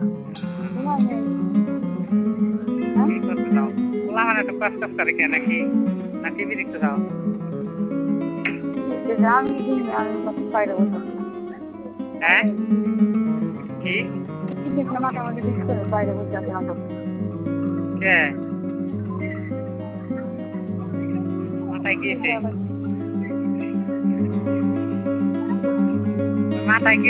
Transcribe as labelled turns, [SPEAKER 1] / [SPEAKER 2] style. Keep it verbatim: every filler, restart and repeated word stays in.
[SPEAKER 1] ঘুমাই নাই। হ্যাঁ?
[SPEAKER 2] কি করতে চাও? বললাম মানে একটু কাজ কাজ করে কে নাকি না টিভি দেখতে চাও?
[SPEAKER 1] দেখতে যা আমি ঘুম আমি বাইরে বসে আছি।
[SPEAKER 2] হ্যাঁ কি
[SPEAKER 1] দেখলে মাথার মধ্যে বিষ করে বাইরে বসে আছে নাটক।
[SPEAKER 2] কে মাথায় গিয়েছে মাথায়